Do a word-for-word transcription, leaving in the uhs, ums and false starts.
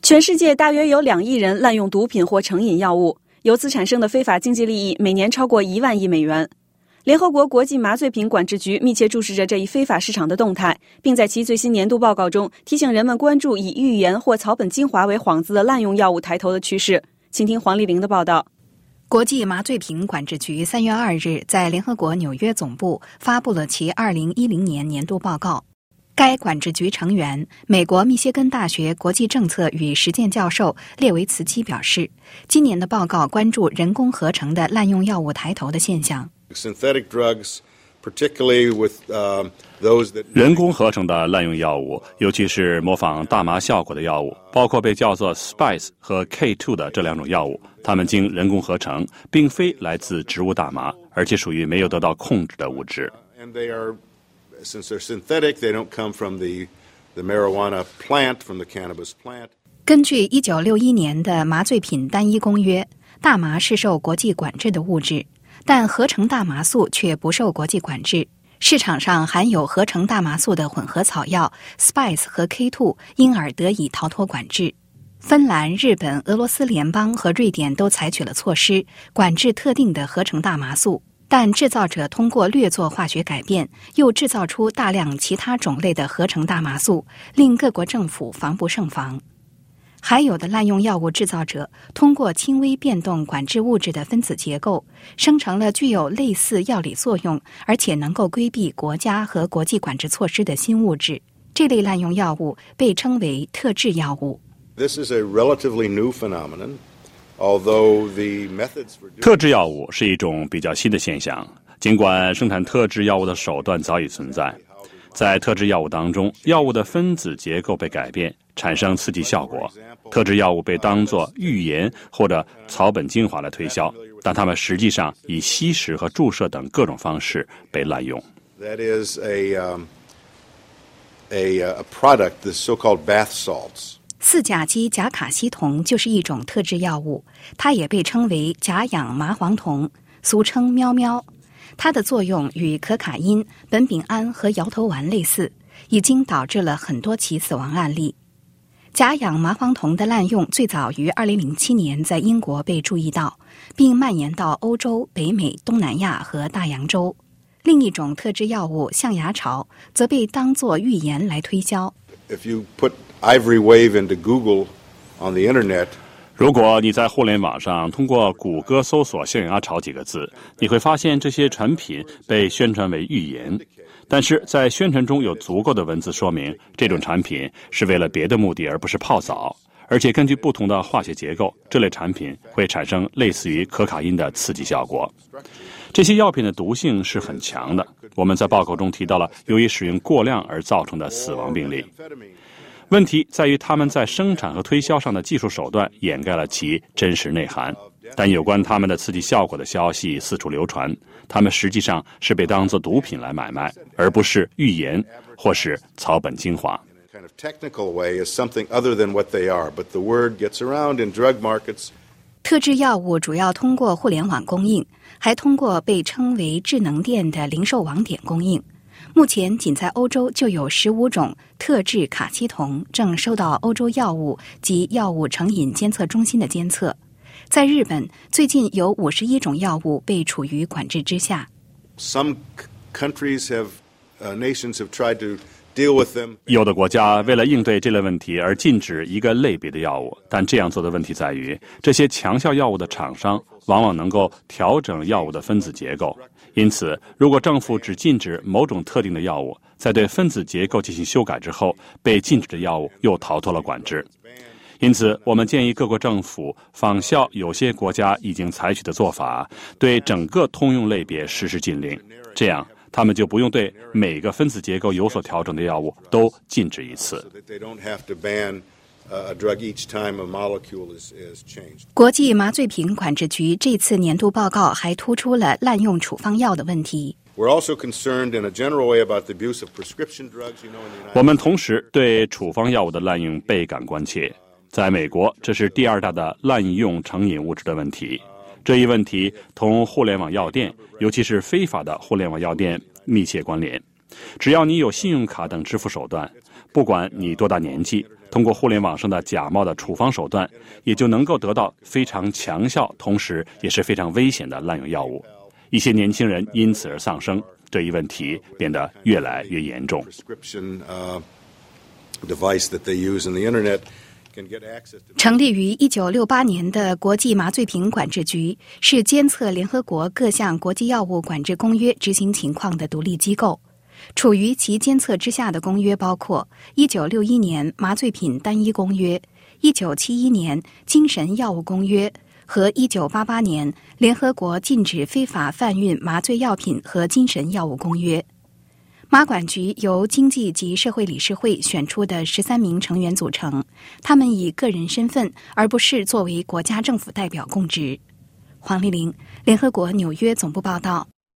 全世界大约有两亿人滥用毒品或成瘾药物，由此产生的非法经济利益每年超过一万亿美元。联合国国际麻醉品管制局密切注视着这一非法市场的动态，并在其最新年度报告中提醒人们关注以预言或草本精华为幌子的滥用药物抬头的趋势。请听黄丽玲的报道。 国际麻醉品管制局三月二日在联合国纽约总部发布了其二零一零年年度报告。该管制局成员、美国密歇根大学国际政策与实践教授列维茨基表示，今年的报告关注人工合成的滥用药物抬头的现象。 Synthetic drugs, particularly with, uh, those that... 人工合成的滥用药物，尤其是模仿大麻效果的药物，包括被叫做 Spice 和 K 二 的这两种药物，它们经人工合成，并非来自植物大麻，而且属于没有得到控制的物质。 And they are, since they're synthetic, they don't come from the, the marijuana plant, from the cannabis plant. 根据一九六一年的麻醉品单一公约，大麻是受国际管制的物质。但合成大麻素却不受国际管制，市场上含有合成大麻素的混合草药 Spice 和 K 二 因而得以逃脱管制。芬兰、日本、俄罗斯联邦和瑞典都采取了措施管制特定的合成大麻素，但制造者通过略作化学改变，又制造出大量其他种类的合成大麻素，令各国政府防不胜防。还有的滥用药物制造者通过轻微变动管制物质的分子结构，生成了具有类似药理作用，而且能够规避国家和国际管制措施的新物质。这类滥用药物被称为特制药物。 This is a relatively new phenomenon, although the methods for... 特制药物是一种比较新的现象，尽管生产特制药物的手段早已存在。在特制药物当中，药物的分子结构被改变，产生刺激效果。特制药物被当作预言或者草本精华来推销，但它们实际上以吸食和注射等各种方式被滥用。 That is a, um, a, a product, the so-called bath salts. 四甲基甲卡西酮就是一种特制药物，它也被称为甲氧麻黄酮，俗称喵喵。它的作用与可卡因、苯丙胺和摇头丸类似，已经导致了很多起死亡案例。甲氧麻黄酮的滥用最早于二零零七年在英国被注意到，并蔓延到欧洲、北美、东南亚和大洋洲。另一种特制药物象牙草则被当作预言来推销。 If you put Ivory Wave into Google on the internet, 如果你在互联网上通过谷歌搜索象牙草几个字，你会发现这些产品被宣传为预言，但是在宣传中有足够的文字说明这种产品是为了别的目的而不是泡澡，而且根据不同的化学结构，这类产品会产生类似于可卡因的刺激效果。这些药品的毒性是很强的，我们在报告中提到了由于使用过量而造成的死亡病例。问题在于他们在生产和推销上的技术手段掩盖了其真实内涵，但有关他们的刺激效果的消息四处流传，他们实际上是被当作毒品来买卖，而不是预言或是草本精华。 特制药物主要通过互联网供应，还通过被称为智能店的零售网点供应。目前仅在欧洲就有十五种特制卡西酮正受到欧洲药物及药物成瘾监测中心的监测。在日本，最近有五十一种药物被处于管制之下。 Some countries have, uh, nations have tried to deal with them. 有的国家为了应对这类问题而禁止一个类别的药物，但这样做的问题在于，这些强效药物的厂商往往能够调整药物的分子结构。因此，如果政府只禁止某种特定的药物，在对分子结构进行修改之后，被禁止的药物又逃脱了管制。因此，我们建议各国政府仿效有些国家已经采取的做法，对整个通用类别实施禁令，这样他们就不用对每个分子结构有所调整的药物都禁止一次。 国际麻醉品管制局这次年度报告还突出了滥用处方药的问题。 我们同时对处方药物的滥用倍感关切。在美国，这是第二大的滥用成瘾物质的问题。这一问题同互联网药店，尤其是非法的互联网药店密切关联。只要你有信用卡等支付手段， 不管你多大年纪，通过互联网上的假冒的处方手段，也就能够得到非常强效，同时也是非常危险的滥用药物。一些年轻人因此而丧生，这一问题变得越来越严重。 成立于一九六八年的国际麻醉品管制局是监测联合国各项国际药物管制公约执行情况的独立机构。处于其监测之下的公约包括一九六一年麻醉品单一公约、一九七一年精神药物公约和一九八八年联合国禁止非法贩运麻醉药品和精神药物公约。麻管局由经济及社会理事会选出的十三名成员组成，他们以个人身份而不是作为国家政府代表供职。黄丽玲，联合国纽约总部报道。